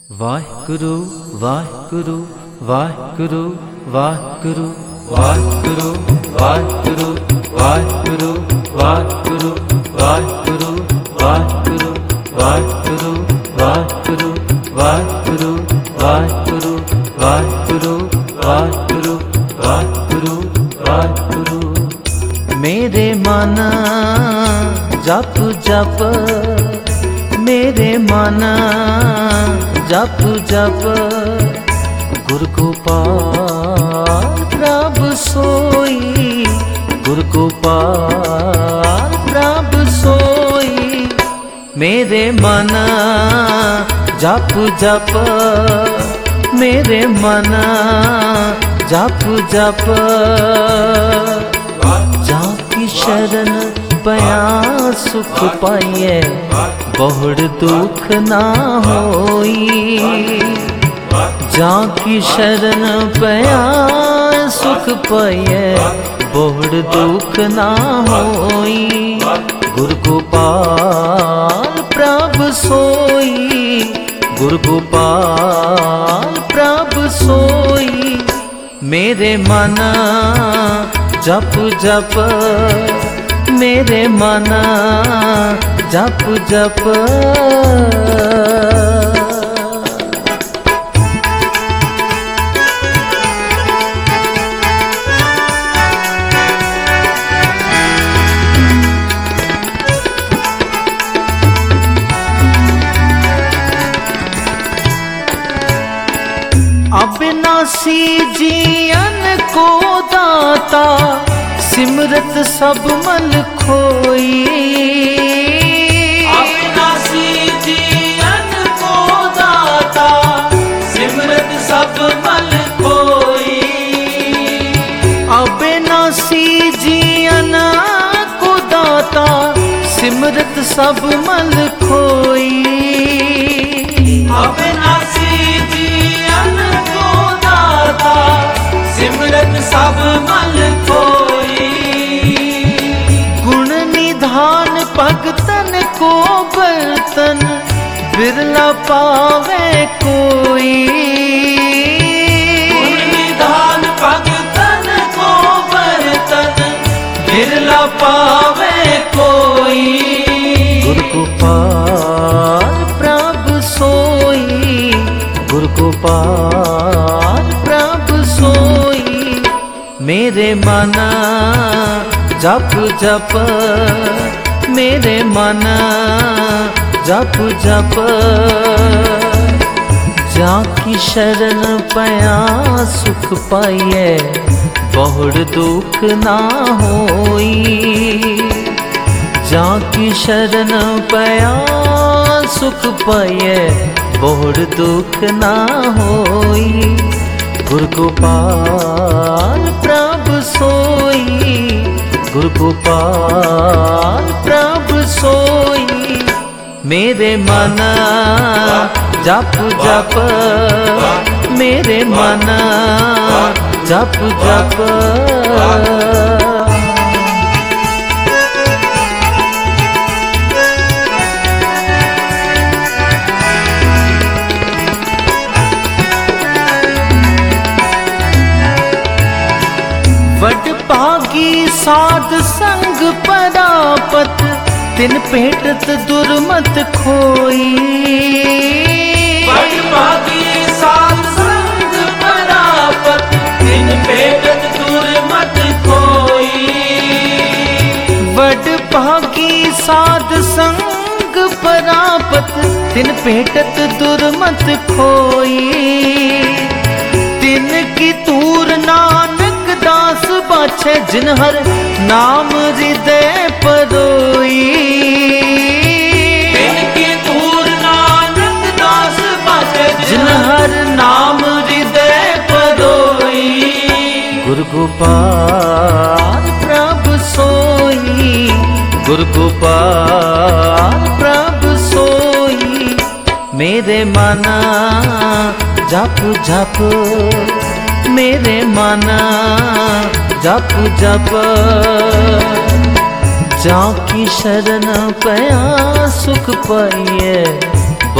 वाहिगुरु वाहिगुरु वाहिगुरु वाहिगुरु वाहिगुरु वाहिगुरु वाहिगुरु वाहिगुरु वाहिगुरु वाहिगुरु वाहिगुरु वाहिगुरु वाहिगुरु वाहिगुरु वाहिगुरु वाहिगुरु वाहिगुरु वाहिगुरु। मेरे मन जप जप, मेरे मन जप जप, गुरु गोपाल प्रभु सोई, गुरु गोपाल प्रभु सोई। मेरे मन जप जप, मेरे मन जप जप, जाकी शरण पया सुख पाइए, बहुड़ दुख ना होई। जाकी शरण पया सुख पाइए, बहुड़ दुख ना होई। गुरु गोपाल प्रभु सोई, गुरु गोपाल प्रभु सोई। मेरे मन जप जप, मेरे मन जप जप। अविनाशी जीवन को दाता, सिमरत सब मल खोई। अविनाशी जीवन को दाता, सिमरत सब मल खोई। अविनाशी जीवन को दाता, सिमरत सब मल खोई। अविनाशी जीवन को दाता, सिमरत सब मल खोई। गुण निधान भगतन को बर्तन, बिरला पावे कोई। गुण निधान भगतन को बर्तन, बिरला पावे कोई। गुरु गोपाल प्रभु सोई, गुरु गोपाल प्रभु सोई। मेरे मन जप जप, मेरे मन जप जप, जाकी शरण पया सुख पाइए, बहुड़ दुख ना होई। जाकी शरण पया सुख पाइए, बहुड़ दुख ना होई। गुरु गोपाल प्रभु सोई, गुरु गोपाल प्रभु सोई। मेरे मन जप जप, मेरे मन जप जप। वडभागी साध संग परापत, तिन भेटत दुर्मत खोई। वडभागी साध संग परापत, तिन भेटत दुर्मत खोई। वडभागी साध संग परापत, तिन भेटत दुर्मत खोई। तिन की तूर नानक दास बाछे, जिन हर नाम हृदय परोई। तिन की तूर नानक दास बाछे, जिन हर नाम हृदय परोई। गुरु गोपाल प्रभु सोई, गुरु गोपाल प्रभु सोई। मेरे मन जप जप, मेरे मन जप जप, जाकी शरण पया सुख पाइए,